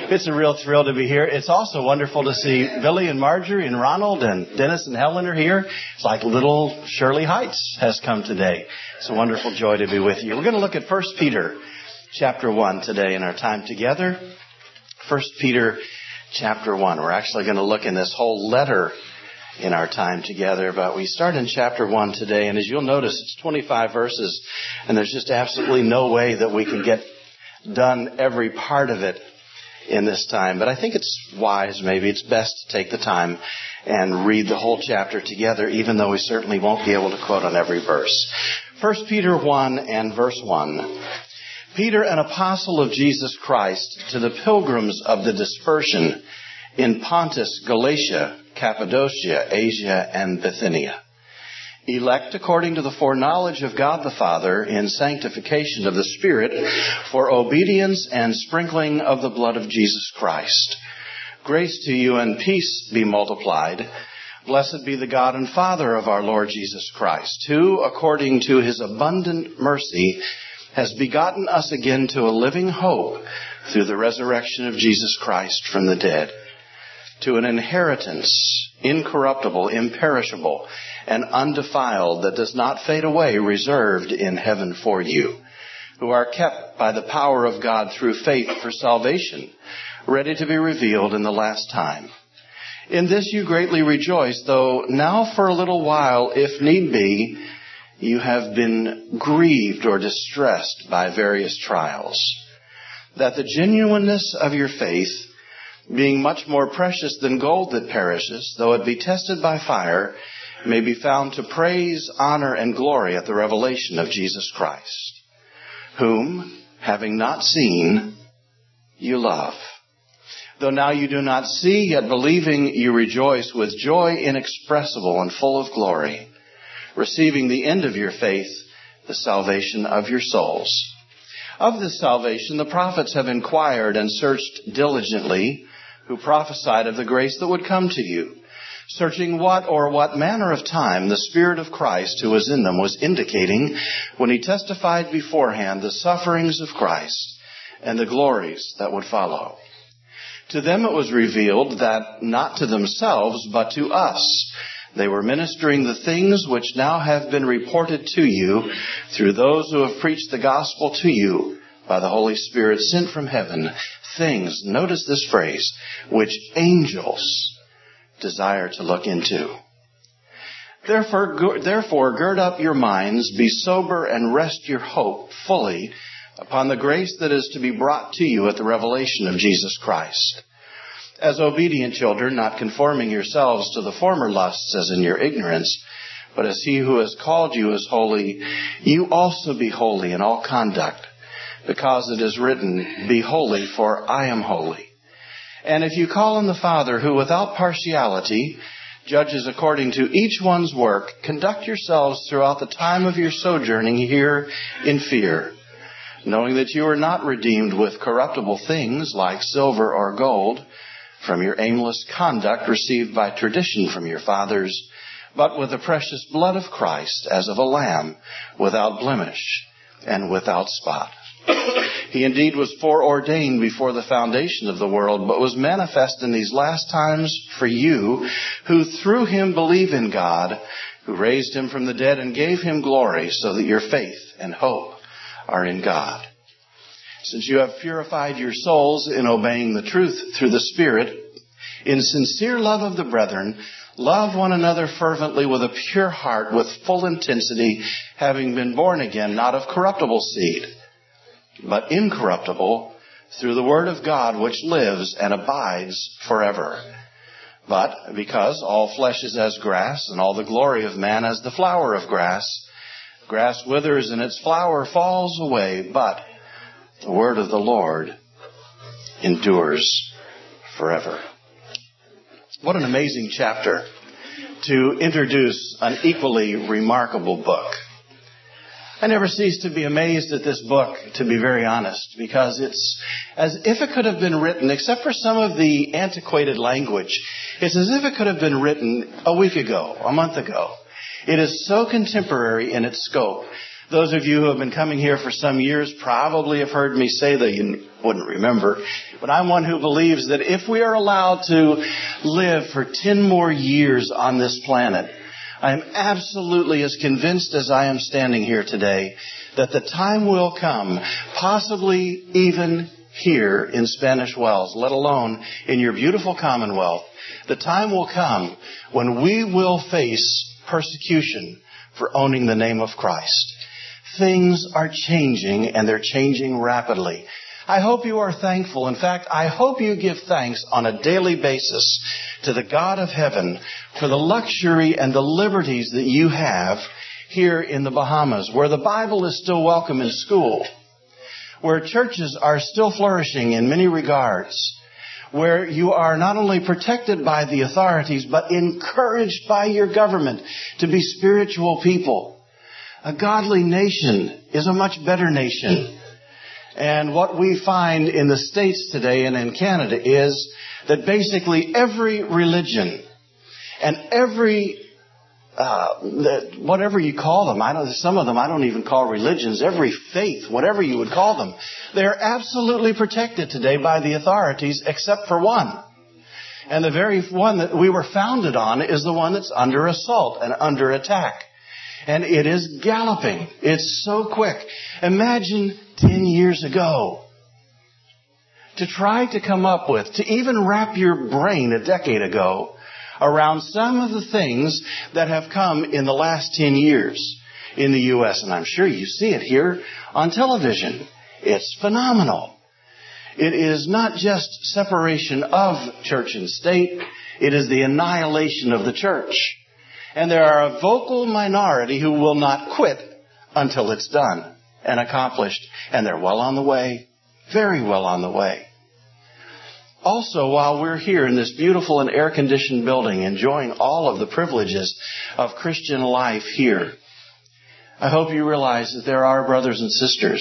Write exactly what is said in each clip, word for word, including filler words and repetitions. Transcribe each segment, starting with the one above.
It's a real thrill to be here. It's also wonderful to see Billy and Marjorie and Ronald and Dennis and Helen are here. It's like little Shirley Heights has come today. It's a wonderful joy to be with you. We're going to look at First Peter chapter one today in our time together. First Peter chapter one. We're actually going to look in this whole letter in our time together, but we start in chapter one today, and as you'll notice, it's twenty-five verses, and there's just absolutely no way that we can get done every part of it in this time. But I think it's wise, maybe it's best to take the time and read the whole chapter together, even though we certainly won't be able to quote on every verse. First Peter one and verse one. Peter, an apostle of Jesus Christ, to the pilgrims of the dispersion in Pontus, Galatia, Cappadocia, Asia, and Bithynia, elect according to the foreknowledge of God the Father in sanctification of the Spirit for obedience and sprinkling of the blood of Jesus Christ. Grace to you and peace be multiplied. Blessed be the God and Father of our Lord Jesus Christ, who, according to his abundant mercy, has begotten us again to a living hope through the resurrection of Jesus Christ from the dead, to an inheritance incorruptible, imperishable, and undefiled, that does not fade away, reserved in heaven for you, who are kept by the power of God through faith for salvation, ready to be revealed in the last time. In this you greatly rejoice, though now for a little while, if need be, you have been grieved or distressed by various trials, that the genuineness of your faith, being much more precious than gold that perishes, though it be tested by fire, may be found to praise, honor, and glory at the revelation of Jesus Christ, whom, having not seen, you love. Though now you do not see, yet believing you rejoice with joy inexpressible and full of glory, receiving the end of your faith, the salvation of your souls. Of this salvation the prophets have inquired and searched diligently, who prophesied of the grace that would come to you, searching what or what manner of time the Spirit of Christ who was in them was indicating when he testified beforehand the sufferings of Christ and the glories that would follow. To them it was revealed that not to themselves but to us they were ministering the things which now have been reported to you through those who have preached the gospel to you by the Holy Spirit sent from heaven, things, notice this phrase, which angels desire to look into. Therefore, therefore, gird up your minds, be sober, and rest your hope fully upon the grace that is to be brought to you at the revelation of Jesus Christ. As obedient children, not conforming yourselves to the former lusts as in your ignorance, but as he who has called you is holy, you also be holy in all conduct, because it is written, be holy, for I am holy. And if you call on the Father, who without partiality judges according to each one's work, conduct yourselves throughout the time of your sojourning here in fear, knowing that you are not redeemed with corruptible things like silver or gold from your aimless conduct received by tradition from your fathers, but with the precious blood of Christ, as of a lamb, without blemish and without spot. He indeed was foreordained before the foundation of the world, but was manifest in these last times for you, who through him believe in God, who raised him from the dead and gave him glory, so that your faith and hope are in God. Since you have purified your souls in obeying the truth through the Spirit, in sincere love of the brethren, love one another fervently with a pure heart, with full intensity, having been born again, not of corruptible seed, but incorruptible, through the word of God, which lives and abides forever. But because all flesh is as grass, and all the glory of man as the flower of grass, grass withers and its flower falls away, but the word of the Lord endures forever. What an amazing chapter to introduce an equally remarkable book. I never cease to be amazed at this book, to be very honest, because it's as if it could have been written, except for some of the antiquated language, it's as if it could have been written a week ago, a month ago. It is so contemporary in its scope. Those of you who have been coming here for some years probably have heard me say that you wouldn't remember. But I'm one who believes that if we are allowed to live for ten more years on this planet, I am absolutely as convinced as I am standing here today that the time will come, possibly even here in Spanish Wells, let alone in your beautiful Commonwealth, the time will come when we will face persecution for owning the name of Christ. Things are changing, and they're changing rapidly. I hope you are thankful. In fact, I hope you give thanks on a daily basis to the God of heaven for the luxury and the liberties that you have here in the Bahamas, where the Bible is still welcome in school, where churches are still flourishing in many regards, where you are not only protected by the authorities, but encouraged by your government to be spiritual people. A godly nation is a much better nation. And what we find in the States today and in Canada is that basically every religion and every, uh, whatever you call them, I don't, some of them I don't even call religions, every faith, whatever you would call them, they're absolutely protected today by the authorities except for one. And the very one that we were founded on is the one that's under assault and under attack. And it is galloping. It's so quick. Imagine ten years ago, to try to come up with, to even wrap your brain a decade ago around some of the things that have come in the last ten years in the U S. And I'm sure you see it here on television. It's phenomenal. It is not just separation of church and state. It is the annihilation of the church. And there are a vocal minority who will not quit until it's done and accomplished. And they're well on the way, very well on the way. Also, while we're here in this beautiful and air-conditioned building, enjoying all of the privileges of Christian life here, I hope you realize that there are brothers and sisters,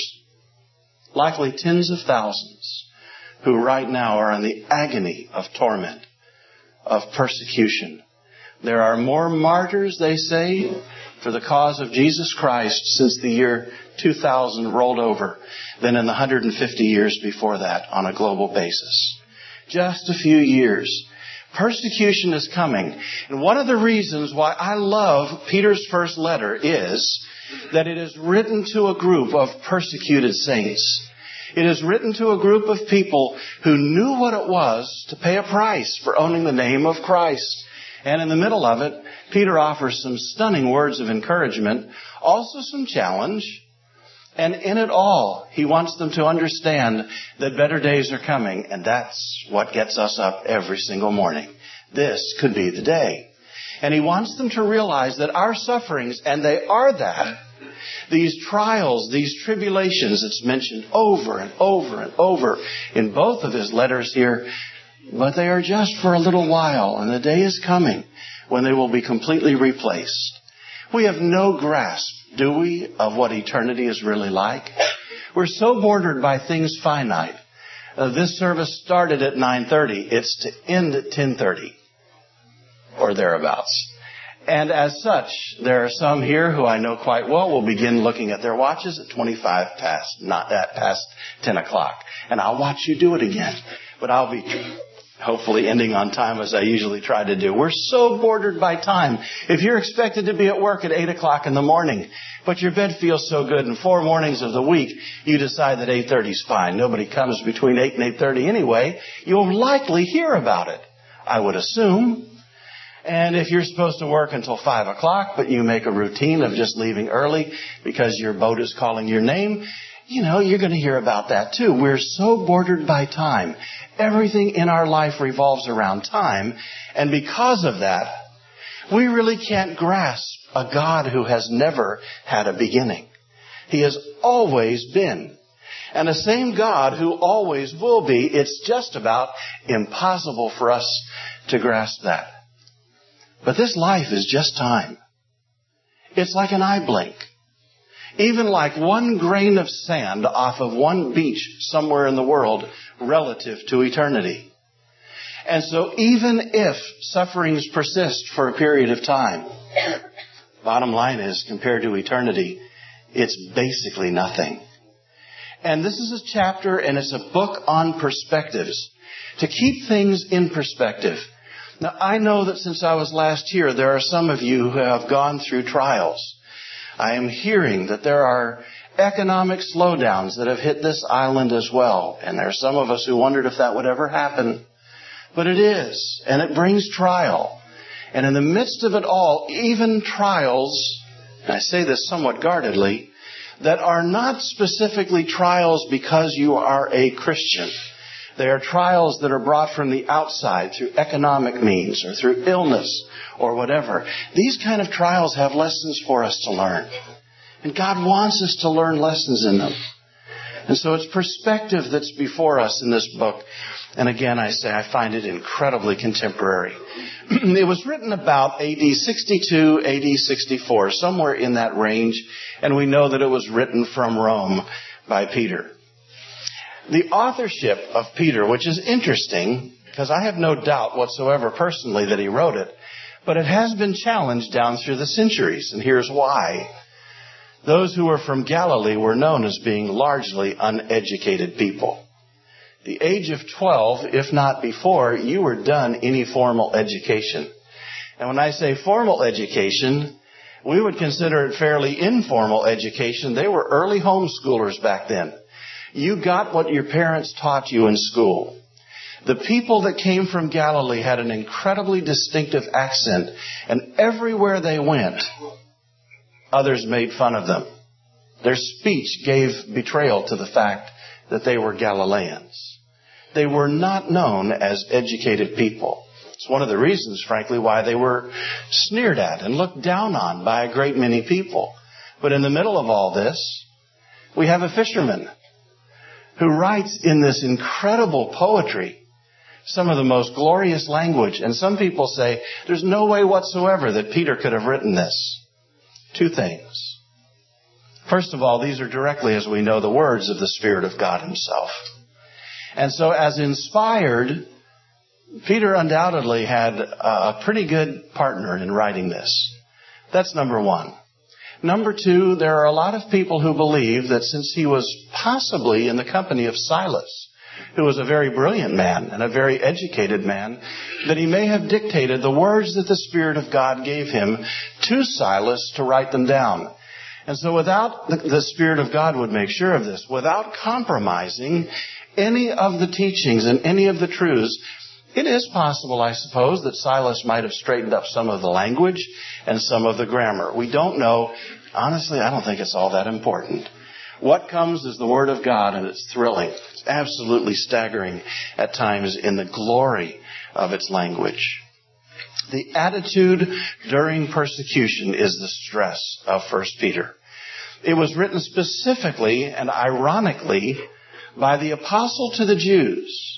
likely tens of thousands, who right now are in the agony of torment, of persecution. There are more martyrs, they say, for the cause of Jesus Christ since the year two thousand rolled over than in the one hundred fifty years before that on a global basis. Just a few years. Persecution is coming. And one of the reasons why I love Peter's first letter is that it is written to a group of persecuted saints. It is written to a group of people who knew what it was to pay a price for owning the name of Christ. And in the middle of it, Peter offers some stunning words of encouragement, also some challenge. And in it all, he wants them to understand that better days are coming. And that's what gets us up every single morning. This could be the day. And he wants them to realize that our sufferings, and they are that, these trials, these tribulations, it's mentioned over and over and over in both of his letters here, but they are just for a little while, and the day is coming when they will be completely replaced. We have no grasp, do we, of what eternity is really like? We're so bordered by things finite. Uh, this service started at nine thirty. It's to end at ten thirty or thereabouts. And as such, there are some here who I know quite well will begin looking at their watches at twenty-five past, not at past ten o'clock. And I'll watch you do it again. But I'll be hopefully ending on time as I usually try to do. We're so bordered by time. If you're expected to be at work at eight o'clock in the morning, but your bed feels so good, and four mornings of the week you decide that eight thirty is fine. Nobody comes between eight and eight thirty anyway. You'll likely hear about it, I would assume. And if you're supposed to work until five o'clock, but you make a routine of just leaving early because your boat is calling your name, you know, you're going to hear about that too. We're so bordered by time. Everything in our life revolves around time. And because of that, we really can't grasp a God who has never had a beginning. He has always been. And the same God who always will be, it's just about impossible for us to grasp that. But this life is just time. It's like an eye blink. Even like one grain of sand off of one beach somewhere in the world relative to eternity. And so even if sufferings persist for a period of time, bottom line is, compared to eternity, it's basically nothing. And this is a chapter, and it's a book on perspectives, to keep things in perspective. Now, I know that since I was last here, there are some of you who have gone through trials. I am hearing that there are economic slowdowns that have hit this island as well. And there are some of us who wondered if that would ever happen. But it is, and it brings trial. And in the midst of it all, even trials, and I say this somewhat guardedly, that are not specifically trials because you are a Christian. They are trials that are brought from the outside through economic means or through illness or whatever. These kind of trials have lessons for us to learn. And God wants us to learn lessons in them. And so it's perspective that's before us in this book. And again, I say I find it incredibly contemporary. It was written about A D sixty-two, A D sixty-four, somewhere in that range. And we know that it was written from Rome by Peter. The authorship of Peter, which is interesting, because I have no doubt whatsoever personally that he wrote it, but it has been challenged down through the centuries, and here's why. Those who were from Galilee were known as being largely uneducated people. The age of twelve, if not before, you were done any formal education. And when I say formal education, we would consider it fairly informal education. They were early homeschoolers back then. You got what your parents taught you in school. The people that came from Galilee had an incredibly distinctive accent, and everywhere they went, others made fun of them. Their speech gave betrayal to the fact that they were Galileans. They were not known as educated people. It's one of the reasons, frankly, why they were sneered at and looked down on by a great many people. But in the middle of all this, we have a fisherman who writes in this incredible poetry some of the most glorious language. And some people say there's no way whatsoever that Peter could have written this. Two things. First of all, these are directly, as we know, the words of the Spirit of God himself. And so as inspired, Peter undoubtedly had a pretty good partner in writing this. That's number one. Number two, there are a lot of people who believe that since he was possibly in the company of Silas, who was a very brilliant man and a very educated man, that he may have dictated the words that the Spirit of God gave him to Silas to write them down. And so without, the, the Spirit of God would make sure of this, without compromising any of the teachings and any of the truths, it is possible, I suppose, that Silas might have straightened up some of the language and some of the grammar. We don't know. Honestly, I don't think it's all that important. What comes is the Word of God, and it's thrilling. It's absolutely staggering at times in the glory of its language. The attitude during persecution is the stress of First Peter. It was written specifically and ironically by the apostle to the Jews,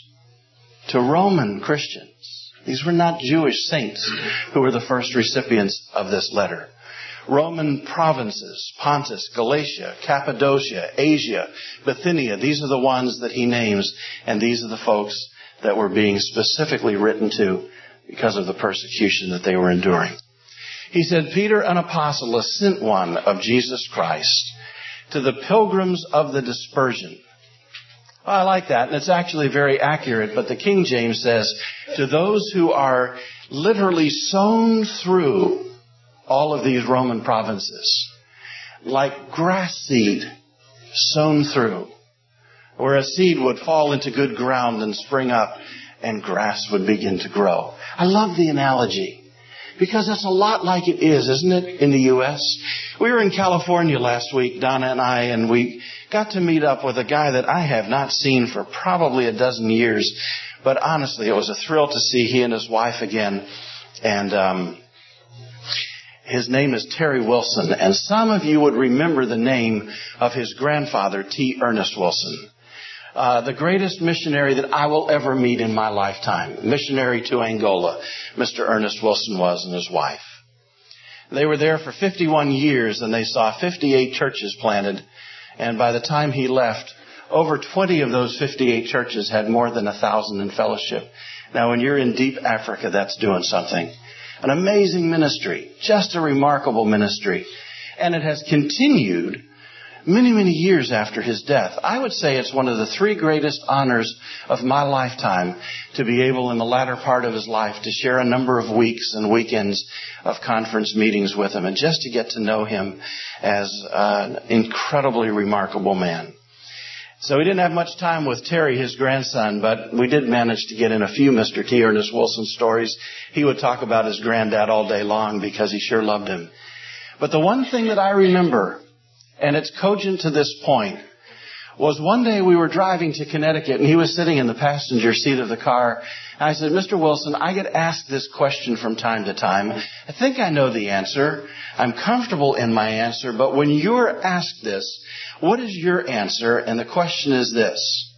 to Roman Christians. These were not Jewish saints who were the first recipients of this letter. Roman provinces, Pontus, Galatia, Cappadocia, Asia, Bithynia, these are the ones that he names, and these are the folks that were being specifically written to because of the persecution that they were enduring. He said, Peter, an apostle, a sent one of Jesus Christ, to the pilgrims of the dispersion. Well, I like that, and it's actually very accurate, but the King James says, to those who are literally sown through all of these Roman provinces, like grass seed sown through, where a seed would fall into good ground and spring up, and grass would begin to grow. I love the analogy, because that's a lot like it is, isn't it, in the U S? We were in California last week, Donna and I, and we got to meet up with a guy that I have not seen for probably a dozen years. But honestly, it was a thrill to see he and his wife again. And um, his name is Terry Wilson. And some of you would remember the name of his grandfather, T. Ernest Wilson. Uh, the greatest missionary that I will ever meet in my lifetime. Missionary to Angola, Mister Ernest Wilson was, and his wife. They were there for fifty-one years, and they saw fifty-eight churches planted. And by the time he left, over twenty of those fifty-eight churches had more than a thousand in fellowship. Now, when you're in deep Africa, that's doing something. An amazing ministry, just a remarkable ministry. And it has continued many, many years after his death. I would say it's one of the three greatest honors of my lifetime to be able in the latter part of his life to share a number of weeks and weekends of conference meetings with him and just to get to know him as an incredibly remarkable man. So we didn't have much time with Terry, his grandson, but we did manage to get in a few Mister T. Ernest Wilson stories. He would talk about his granddad all day long because he sure loved him. But the one thing that I remember, and it's cogent to this point, was one day we were driving to Connecticut and he was sitting in the passenger seat of the car. And I said, Mister Wilson, I get asked this question from time to time. I think I know the answer. I'm comfortable in my answer. But when you're asked this, what is your answer? And the question is this.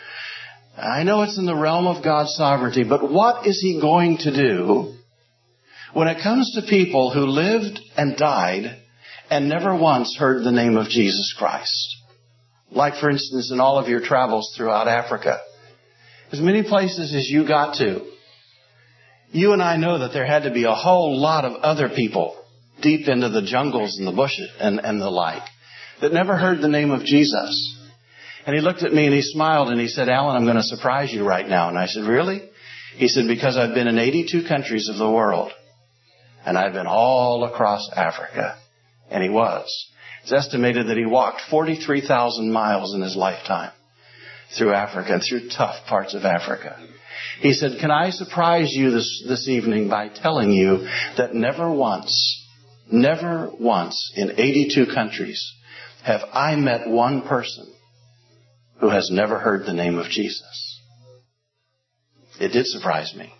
I know it's in the realm of God's sovereignty, but what is he going to do when it comes to people who lived and died and never once heard the name of Jesus Christ? Like, for instance, in all of your travels throughout Africa, as many places as you got to, you and I know that there had to be a whole lot of other people deep into the jungles and the bushes and, and the like that never heard the name of Jesus. And he looked at me and he smiled and he said, Alan, I'm going to surprise you right now. And I said, really? He said, because I've been in eighty-two countries of the world and I've been all across Africa. And he was. It's estimated that he walked forty-three thousand miles in his lifetime through Africa and through tough parts of Africa. He said, can I surprise you this, this evening by telling you that never once, never once in eighty-two countries have I met one person who has never heard the name of Jesus. It did surprise me.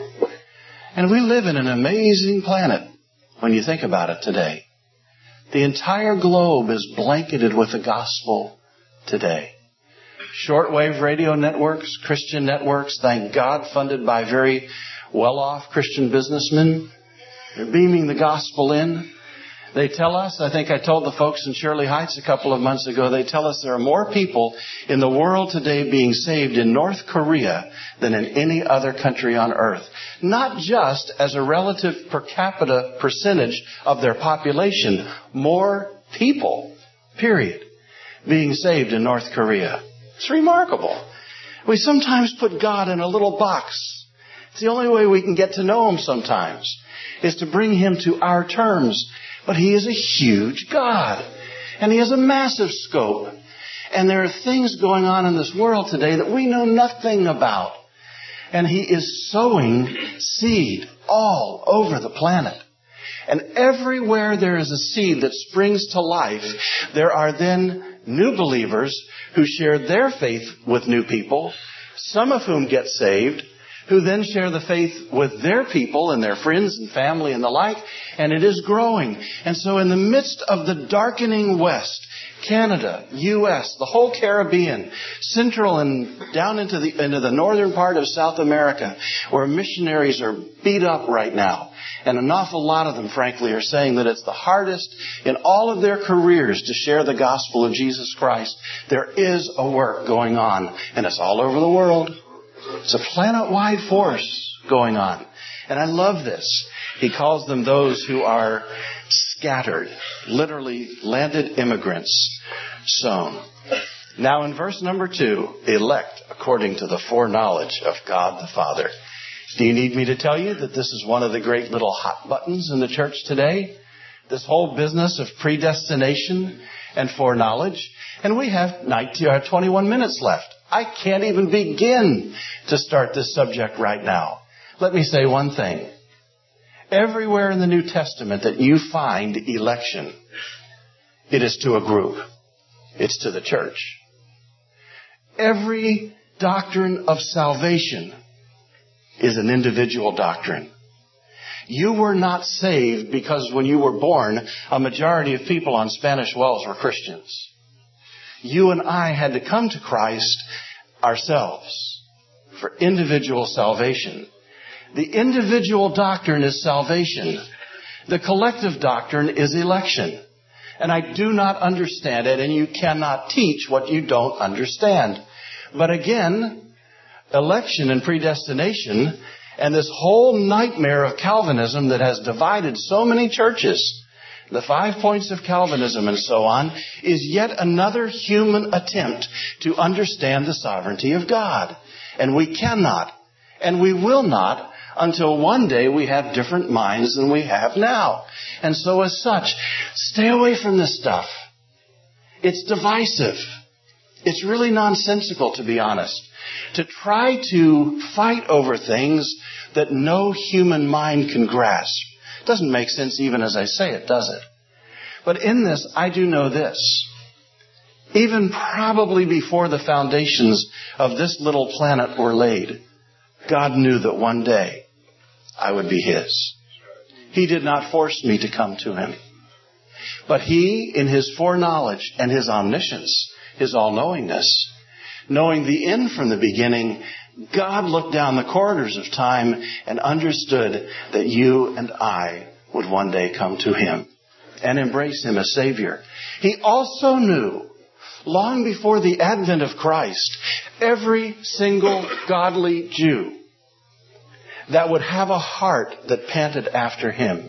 And we live in an amazing planet when you think about it today. The entire globe is blanketed with the gospel today. Shortwave radio networks, Christian networks, thank God, funded by very well-off Christian businessmen. They're beaming the gospel in. They tell us, I think I told the folks in Shirley Heights a couple of months ago, they tell us there are more people in the world today being saved in North Korea than in any other country on earth. Not just as a relative per capita percentage of their population, more people, period, being saved in North Korea. It's remarkable. We sometimes put God in a little box. It's the only way we can get to know Him sometimes, is to bring Him to our terms. But He is a huge God. And He has a massive scope. And there are things going on in this world today that we know nothing about. And He is sowing seed all over the planet. And everywhere there is a seed that springs to life, there are then new believers who share their faith with new people, some of whom get saved, who then share the faith with their people and their friends and family and the like, and it is growing. And so in the midst of the darkening West, Canada, U S, the whole Caribbean, Central and down into the into the northern part of South America, where missionaries are beat up right now, and an awful lot of them, frankly, are saying that it's the hardest in all of their careers to share the gospel of Jesus Christ. There is a work going on, and it's all over the world. It's a planet-wide force going on. And I love this. He calls them those who are scattered, literally landed immigrants, sown. Now in verse number two, elect according to the foreknowledge of God the Father. Do you need me to tell you that this is one of the great little hot buttons in the church today? This whole business of predestination and foreknowledge. And we have nineteen, or twenty-one minutes left. I can't even begin to start this subject right now. Let me say one thing. Everywhere in the New Testament that you find election, it is to a group. It's to the church. Every doctrine of salvation is an individual doctrine. You were not saved because when you were born, a majority of people on Spanish Wells were Christians. You and I had to come to Christ ourselves for individual salvation. The individual doctrine is salvation. The collective doctrine is election. And I do not understand it, and you cannot teach what you don't understand. But again, election and predestination and this whole nightmare of Calvinism that has divided so many churches, the five points of Calvinism and so on, is yet another human attempt to understand the sovereignty of God. And we cannot, and we will not, until one day we have different minds than we have now. And so as such, stay away from this stuff. It's divisive. It's really nonsensical, to be honest. To try to fight over things that no human mind can grasp. Doesn't make sense even as I say it, does it? But in this, I do know this. Even probably before the foundations of this little planet were laid, God knew that one day I would be His. He did not force me to come to Him. But He, in His foreknowledge and His omniscience, His all-knowingness, knowing the end from the beginning, God looked down the corridors of time and understood that you and I would one day come to Him and embrace Him as Savior. He also knew, long before the advent of Christ, every single godly Jew that would have a heart that panted after Him.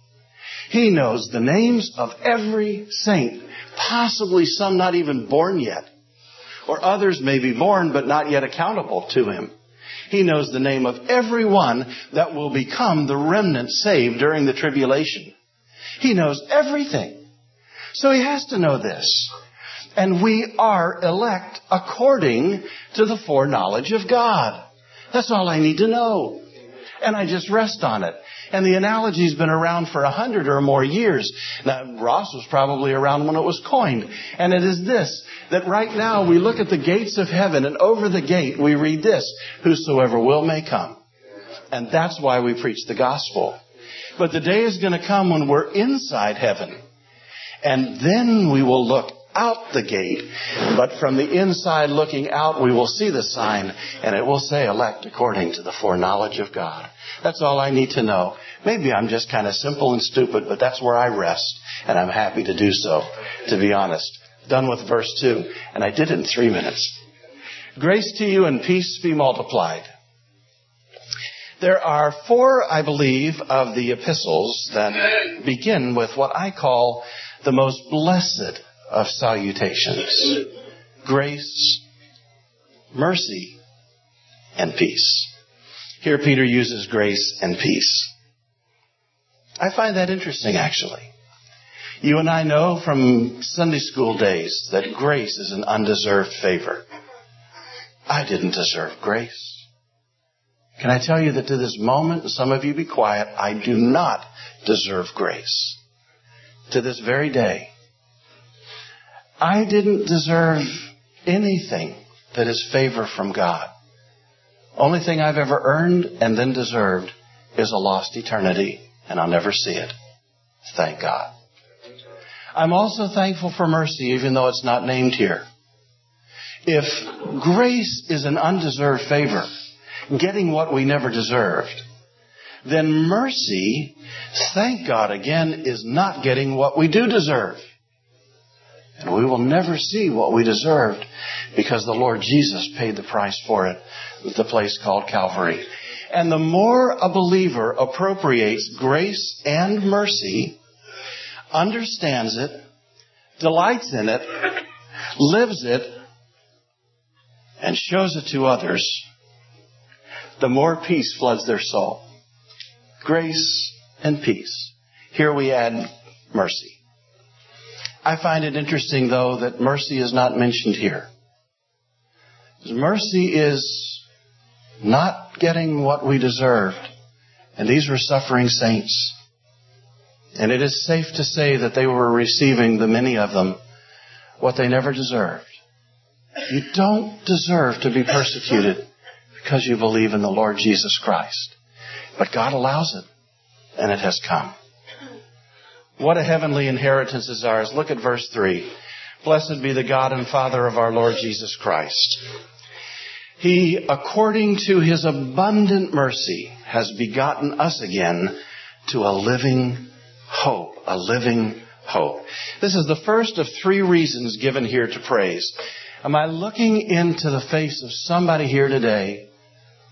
He knows the names of every saint, possibly some not even born yet, or others may be born but not yet accountable to Him. He knows the name of every one that will become the remnant saved during the tribulation. He knows everything. So He has to know this. And we are elect according to the foreknowledge of God. That's all I need to know. And I just rest on it. And the analogy's been around for a hundred or more years. Now, Ross was probably around when it was coined. And it is this, that right now we look at the gates of heaven, and over the gate we read this, whosoever will may come. And that's why we preach the gospel. But the day is going to come when we're inside heaven. And then we will look out the gate. But from the inside looking out, we will see the sign, and it will say, elect according to the foreknowledge of God. That's all I need to know. Maybe I'm just kind of simple and stupid, but that's where I rest. And I'm happy to do so, to be honest. Done with verse two. And I did it in three minutes. Grace to you and peace be multiplied. There are four, I believe, of the epistles that begin with what I call the most blessed of salutations. Grace, mercy, and peace. Here Peter uses grace and peace. I find that interesting, actually. You and I know from Sunday school days that grace is an undeserved favor. I didn't deserve grace. Can I tell you that to this moment, and some of you be quiet, I do not deserve grace. To this very day. I didn't deserve anything that is favor from God. Only thing I've ever earned and then deserved is a lost eternity, and I'll never see it. Thank God. I'm also thankful for mercy, even though it's not named here. If grace is an undeserved favor, getting what we never deserved, then mercy, thank God again, is not getting what we do deserve. And we will never see what we deserved because the Lord Jesus paid the price for it at the place called Calvary. And the more a believer appropriates grace and mercy, understands it, delights in it, lives it, and shows it to others, the more peace floods their soul. Grace and peace. Here we add mercy. I find it interesting, though, that mercy is not mentioned here. Mercy is not getting what we deserved. And these were suffering saints. And it is safe to say that they were receiving, the many of them, what they never deserved. You don't deserve to be persecuted because you believe in the Lord Jesus Christ. But God allows it, and it has come. What a heavenly inheritance is ours. Look at verse three. Blessed be the God and Father of our Lord Jesus Christ. He, according to His abundant mercy, has begotten us again to a living hope. A living hope. This is the first of three reasons given here to praise. Am I looking into the face of somebody here today,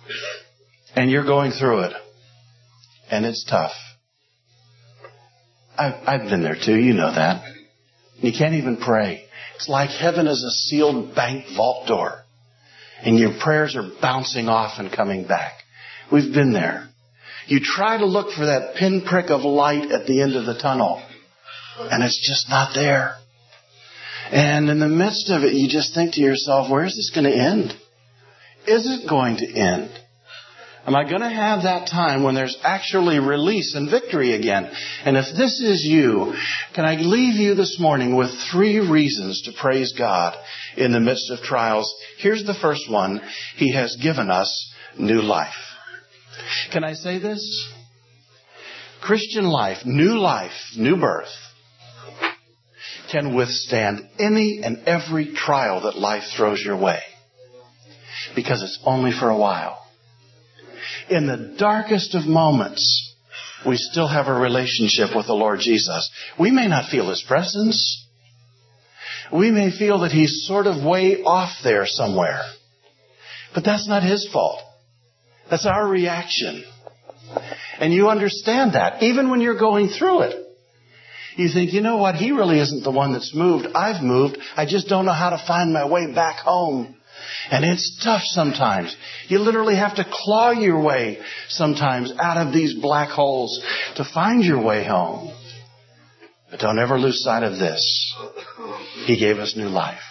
and you're going through it, and it's tough? I've, I've been there too. You know that. You can't even pray. It's like heaven is a sealed bank vault door. And your prayers are bouncing off and coming back. We've been there. You try to look for that pinprick of light at the end of the tunnel. And it's just not there. And in the midst of it, you just think to yourself, where is this going to end? Is it going to end? Am I going to have that time when there's actually release and victory again? And if this is you, can I leave you this morning with three reasons to praise God in the midst of trials? Here's the first one. He has given us new life. Can I say this? Christian life, new life, new birth, can withstand any and every trial that life throws your way. Because it's only for a while. In the darkest of moments, we still have a relationship with the Lord Jesus. We may not feel His presence. We may feel that He's sort of way off there somewhere. But that's not His fault. That's our reaction. And you understand that, even when you're going through it. You think, you know what, He really isn't the one that's moved. I've moved. I just don't know how to find my way back home. And it's tough sometimes. You literally have to claw your way sometimes out of these black holes to find your way home. But don't ever lose sight of this. He gave us new life.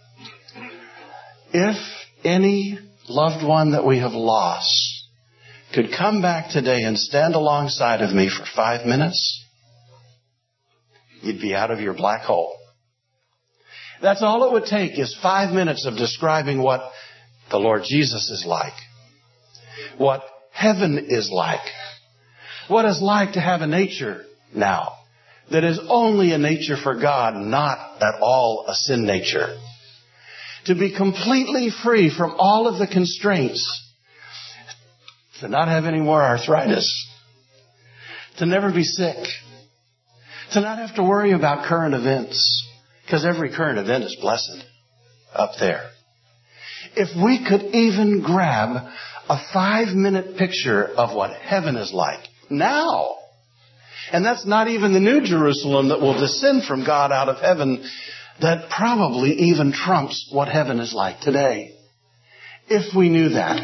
If any loved one that we have lost could come back today and stand alongside of me for five minutes, you'd be out of your black hole. That's all it would take is five minutes of describing what the Lord Jesus is like. What heaven is like. What it's like to have a nature now that is only a nature for God, not at all a sin nature. To be completely free from all of the constraints. To not have any more arthritis. To never be sick. To not have to worry about current events. Because every current event is blessed up there. If we could even grab a five-minute picture of what heaven is like now, and that's not even the new Jerusalem that will descend from God out of heaven, that probably even trumps what heaven is like today. If we knew that,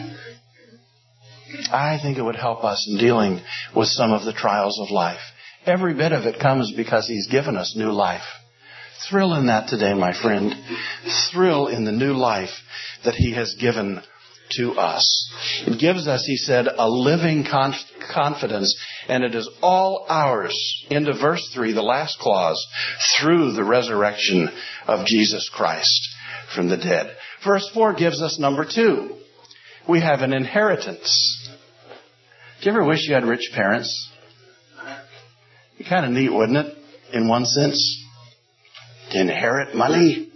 I think it would help us in dealing with some of the trials of life. Every bit of it comes because He's given us new life. Thrill in that today, my friend. Thrill in the new life that He has given to us. It gives us, He said, a living conf- confidence, and it is all ours, into verse three, the last clause, through the resurrection of Jesus Christ from the dead. Verse four gives us number two. We have an inheritance. Do you ever wish you had rich parents? Be kind of neat, wouldn't it? In one sense. To inherit money.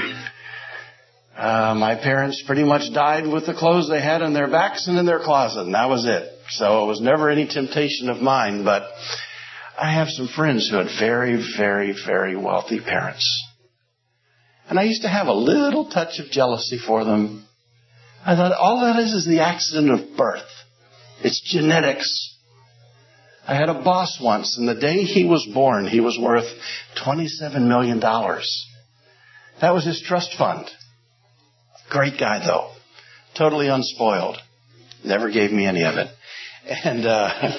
Uh, my parents pretty much died with the clothes they had on their backs and in their closet, and that was it. So it was never any temptation of mine, but I have some friends who had very, very, very wealthy parents. And I used to have a little touch of jealousy for them. I thought, all that is is the accident of birth. It's genetics. I had a boss once, and the day he was born, he was worth twenty-seven million dollars. That was his trust fund. Great guy, though. Totally unspoiled. Never gave me any of it. And uh,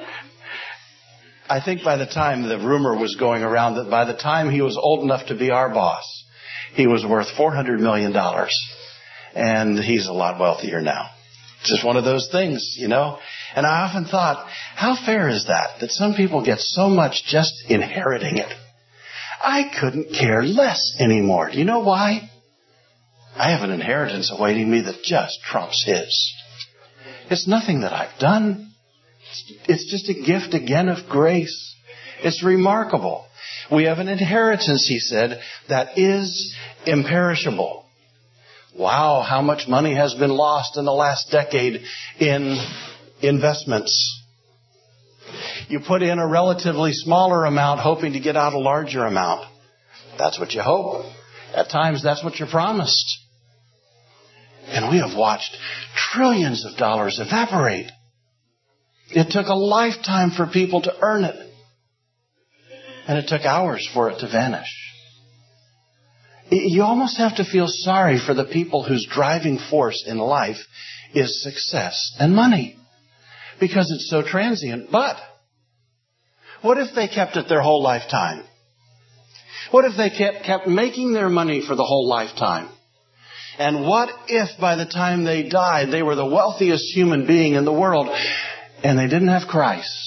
I think by the time the rumor was going around that by the time he was old enough to be our boss, he was worth four hundred million dollars. And he's a lot wealthier now. It's just one of those things, you know. And I often thought, how fair is that? That some people get so much just inheriting it. I couldn't care less anymore. Do you know why? I have an inheritance awaiting me that just trumps his. It's nothing that I've done. It's just a gift again of grace. It's remarkable. We have an inheritance, he said, that is imperishable. Wow, how much money has been lost in the last decade in investments. You put in a relatively smaller amount hoping to get out a larger amount. That's what you hope. At times that's what you're promised. And we have watched trillions of dollars evaporate. It took a lifetime for people to earn it. and it took hours for it to vanish. You almost have to feel sorry for the people whose driving force in life is success and money, because it's so transient. But what if they kept it their whole lifetime? What if they kept, kept making their money for the whole lifetime? And what if by the time they died, they were the wealthiest human being in the world and they didn't have Christ?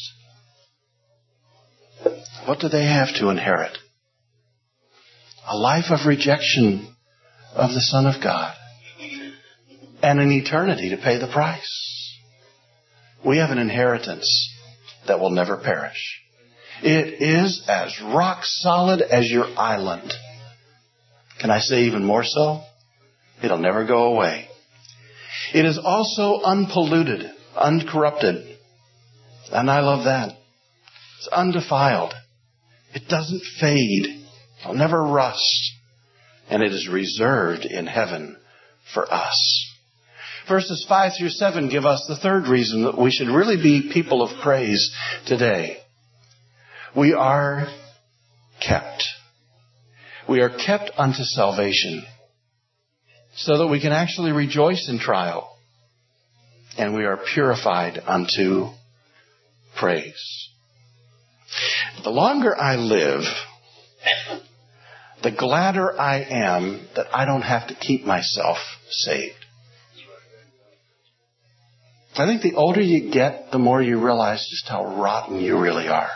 What do they have to inherit? A life of rejection of the Son of God and an eternity to pay the price. We have an inheritance that will never perish. It is as rock solid as your island. Can I say even more so? It'll never go away. It is also unpolluted, uncorrupted. And I love that. It's undefiled. It doesn't fade. It'll never rust. And it is reserved in heaven for us. Verses five through seven give us the third reason that we should really be people of praise today. We are kept. We are kept unto salvation, so that we can actually rejoice in trial. And we are purified unto praise. The longer I live, the gladder I am that I don't have to keep myself saved. I think the older you get, the more you realize just how rotten you really are.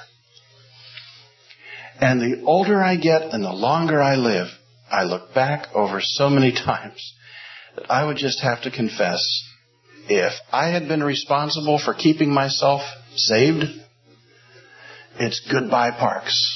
And the older I get and the longer I live, I look back over so many times that I would just have to confess, if I had been responsible for keeping myself saved, it's goodbye parks.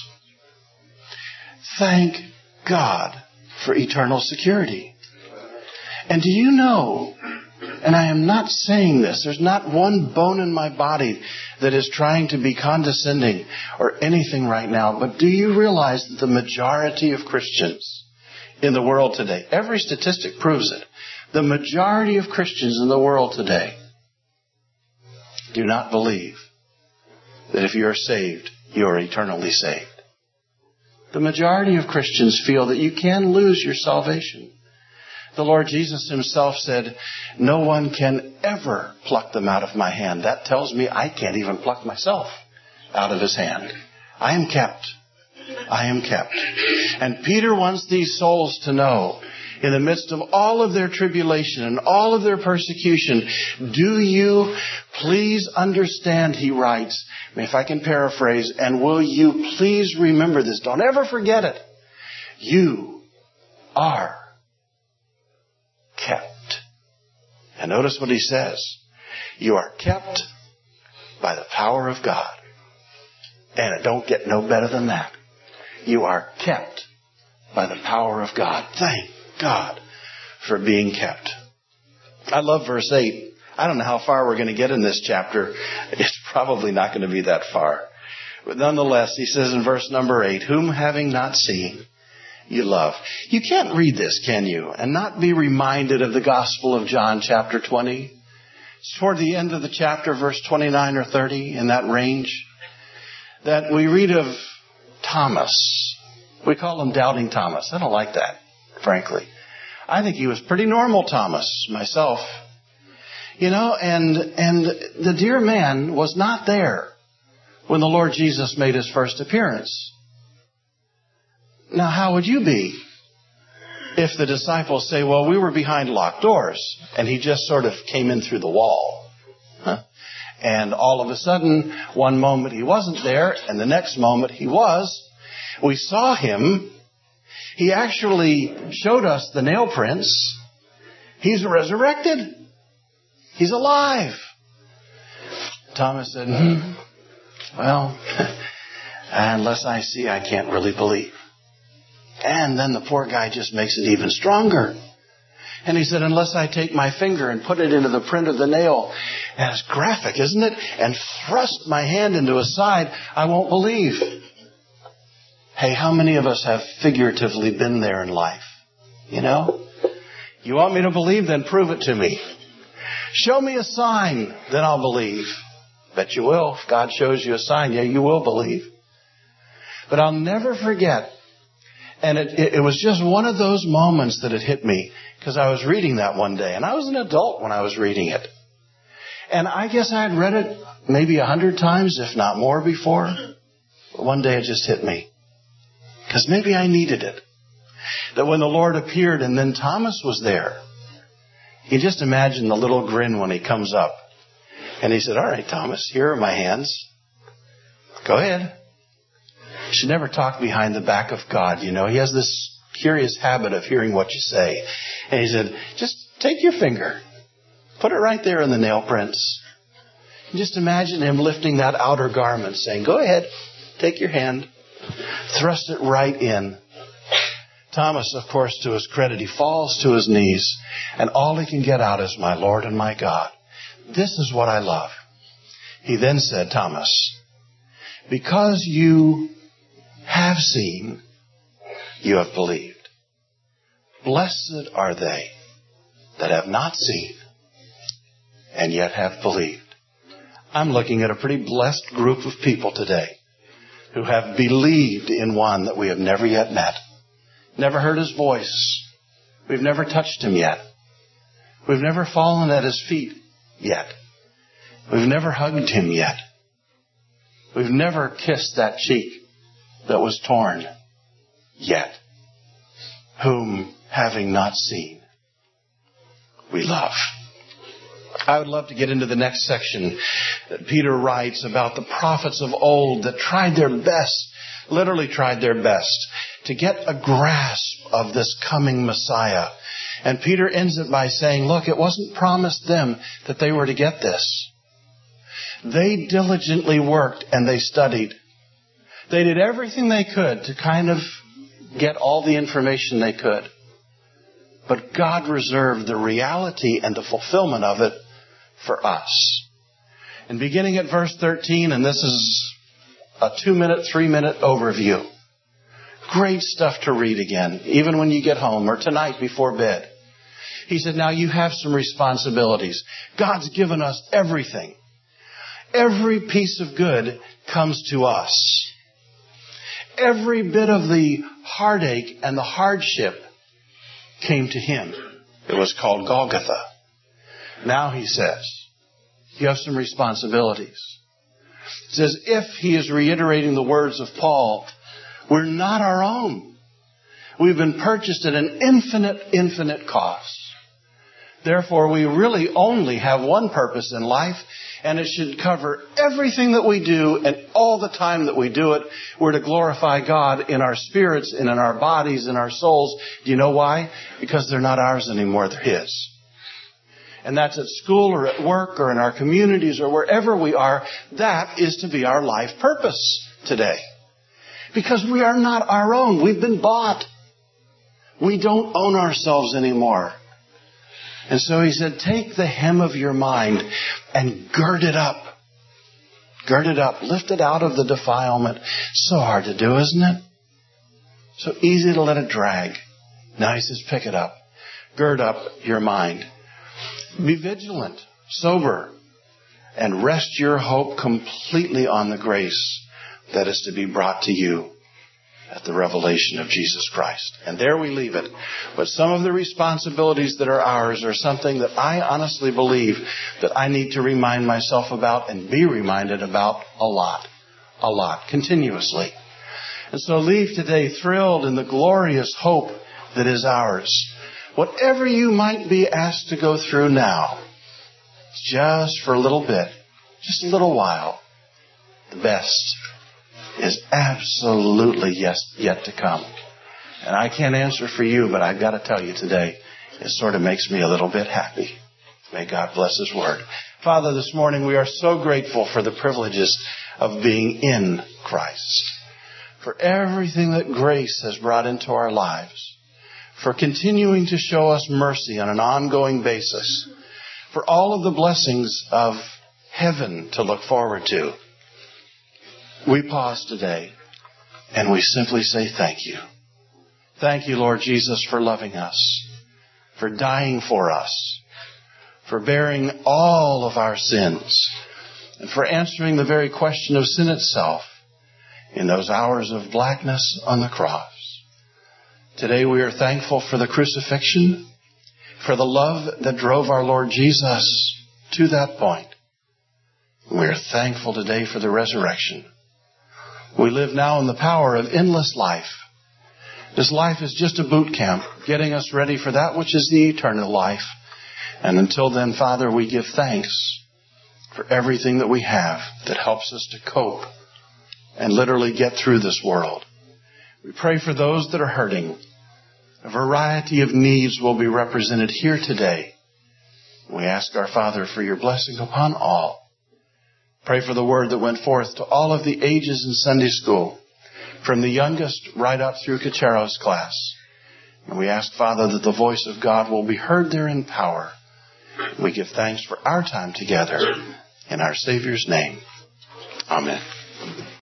Thank God for eternal security. And do you know, and I am not saying this, there's not one bone in my body that is trying to be condescending or anything right now, but do you realize that the majority of Christians in the world today, every statistic proves it, the majority of Christians in the world today do not believe that if you are saved, you are eternally saved. The majority of Christians feel that you can lose your salvation. The Lord Jesus himself said, no one can ever pluck them out of my hand. That tells me I can't even pluck myself out of his hand. I am kept. I am kept. And Peter wants these souls to know, in the midst of all of their tribulation and all of their persecution, do you please understand, he writes, if I can paraphrase, and will you please remember this? Don't ever forget it. You are kept. And notice what he says. You are kept by the power of God. And it don't get no better than that. You are kept by the power of God. Thank God for being kept. I love verse eight. I don't know how far we're going to get in this chapter. It's probably not going to be that far. But nonetheless, he says in verse number eight, whom having not seen, you love. You can't read this, can you, and not be reminded of the Gospel of John chapter twenty? It's toward the end of the chapter, verse twenty-nine or thirty, in that range, that we read of Thomas. We call him Doubting Thomas. I don't like that, frankly. I think he was pretty normal Thomas, myself. You know, and and the dear man was not there when the Lord Jesus made his first appearance. Now, how would you be if the disciples say, well, we were behind locked doors, and he just sort of came in through the wall? Huh? And all of a sudden, one moment he wasn't there, and the next moment he was. We saw him. He actually showed us the nail prints. He's resurrected. He's alive. Thomas said, hmm, well, unless I see, I can't really believe. And then the poor guy just makes it even stronger. And he said, unless I take my finger and put it into the print of the nail, and it's graphic, isn't it? And thrust my hand into his side, I won't believe. Hey, how many of us have figuratively been there in life? You know? You want me to believe? Then prove it to me. Show me a sign, then I'll believe. Bet you will. If God shows you a sign, yeah, you will believe. But I'll never forget. And it, it, it was just one of those moments that it hit me, because I was reading that one day. And I was an adult when I was reading it. And I guess I had read it maybe a hundred times, if not more, before. But one day it just hit me. Because maybe I needed it. That when the Lord appeared and then Thomas was there, you just imagine the little grin when he comes up. And he said, all right, Thomas, here are my hands. Go ahead. You should never talk behind the back of God. You know, he has this curious habit of hearing what you say. And he said, just take your finger. Put it right there in the nail prints. And just imagine him lifting that outer garment, saying, go ahead, take your hand. Thrust it right in. Thomas, of course, to his credit, he falls to his knees. And all he can get out is, my Lord and my God. This is what I love. He then said, Thomas, because you have seen, you have believed. Blessed are they that have not seen and yet have believed. I'm looking at a pretty blessed group of people today who have believed in one that we have never yet met. Never heard his voice. We've never touched him yet. We've never fallen at his feet yet. We've never hugged him yet. We've never kissed that cheek that was torn yet. Whom, having not seen, we love. I would love to get into the next section that Peter writes about the prophets of old that tried their best, literally tried their best, to get a grasp of this coming Messiah. And Peter ends it by saying, look, it wasn't promised them that they were to get this. They diligently worked and they studied. They did everything they could to kind of get all the information they could. But God reserved the reality and the fulfillment of it for us. And beginning at verse thirteen, and this is a two-minute, three-minute overview. Great stuff to read again, even when you get home or tonight before bed. He said, now you have some responsibilities. God's given us everything. Every piece of good comes to us. Every bit of the heartache and the hardship came to him. It was called Golgotha. Now he says, you have some responsibilities. It's as if he is reiterating the words of Paul. We're not our own. We've been purchased at an infinite, infinite cost. Therefore, we really only have one purpose in life, and it should cover everything that we do and all the time that we do it. We're to glorify God in our spirits and in our bodies and our souls. Do you know why? Because they're not ours anymore. They're His. And that's at school or at work or in our communities or wherever we are. That is to be our life purpose today. Because we are not our own. We've been bought. We don't own ourselves anymore. And so he said, take the hem of your mind and gird it up. Gird it up. Lift it out of the defilement. So hard to do, isn't it? So easy to let it drag. Now he says, pick it up. Gird up your mind. Be vigilant, sober, and rest your hope completely on the grace that is to be brought to you at the revelation of Jesus Christ. And there we leave it. But some of the responsibilities that are ours are something that I honestly believe that I need to remind myself about and be reminded about a lot. A lot. Continuously. And so leave today thrilled in the glorious hope that is ours. Whatever you might be asked to go through now, just for a little bit, just a little while, the best is absolutely yes, yet to come. And I can't answer for you, but I've got to tell you today, it sort of makes me a little bit happy. May God bless His Word. Father, this morning we are so grateful for the privileges of being in Christ, for everything that grace has brought into our lives, for continuing to show us mercy on an ongoing basis, for all of the blessings of heaven to look forward to. We pause today and we simply say thank you. Thank you, Lord Jesus, for loving us, for dying for us, for bearing all of our sins, and for answering the very question of sin itself in those hours of blackness on the cross. Today we are thankful for the crucifixion, for the love that drove our Lord Jesus to that point. We are thankful today for the resurrection. We live now in the power of endless life. This life is just a boot camp, getting us ready for that which is the eternal life. And until then, Father, we give thanks for everything that we have that helps us to cope and literally get through this world. We pray for those that are hurting. A variety of needs will be represented here today. We ask our Father for your blessing upon all. Pray for the word that went forth to all of the ages in Sunday school, from the youngest right up through Cachero's class. And we ask, Father, that the voice of God will be heard there in power. We give thanks for our time together in our Savior's name. Amen.